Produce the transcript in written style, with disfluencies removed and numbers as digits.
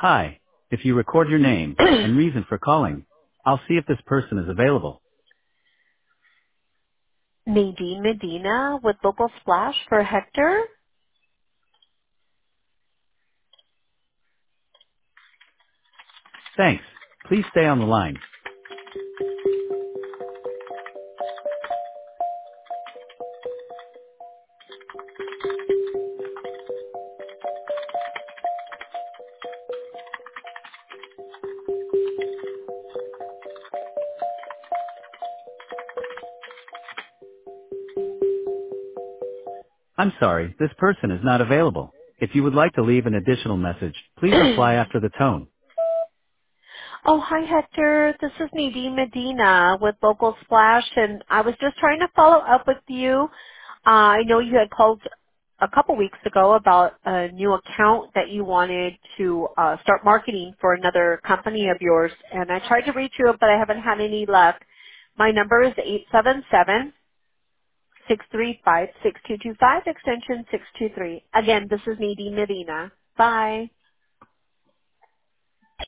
Hi. If you record your name and reason for calling, I'll see if this person is available. Nadine Medina with Local Splash for Hector. Thanks. Please stay on the line. I'm sorry, this person is not available. If you would like to leave an additional message, please reply after the tone. Oh, hi Hector. This is Nadine Medina with Local Splash, and I was just trying to follow up with you. I know you had called a couple weeks ago about a new account that you wanted to start marketing for another company of yours, and I tried to reach you, but I haven't had any luck. My number is 877-635-6225, extension 623. Again, this is Nadine Medina. Bye.